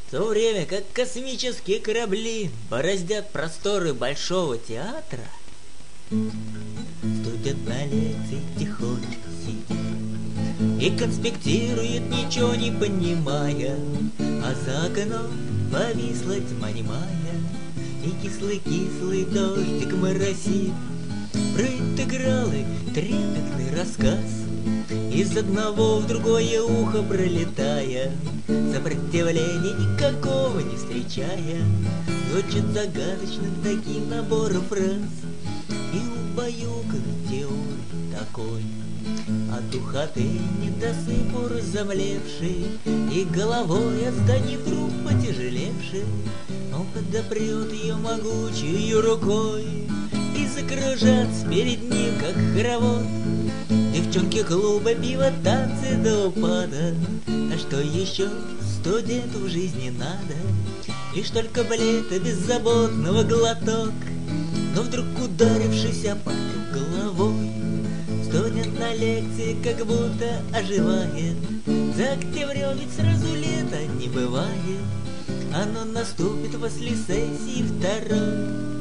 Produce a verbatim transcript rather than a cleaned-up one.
В то время как космические корабли бороздят просторы Большого театра, студент на лекции тихонечко сидит и конспектирует, ничего не понимая, а за окном повисла тьма немая, и кислый-кислый дождик моросит. Про интегралы трепетный рассказ, из одного в другое ухо пролетая, сопротивления никакого не встречая, звучит загадочным таким набором фраз, и убаюканный теории такой, от духоты недосыпу разомлевший, и головой от зданий вдруг потяжелевший, он подопрет ее могучей рукой и закружатся перед ним, как хоровод. Девчонки, клуба, пиво, танцы до упада. А что еще студенту в жизни надо? Лишь только балета беззаботного глоток. Но вдруг ударившись о пару головой, студент на лекции как будто оживает. За октябрем ведь сразу лето не бывает, оно наступит после сессии второй.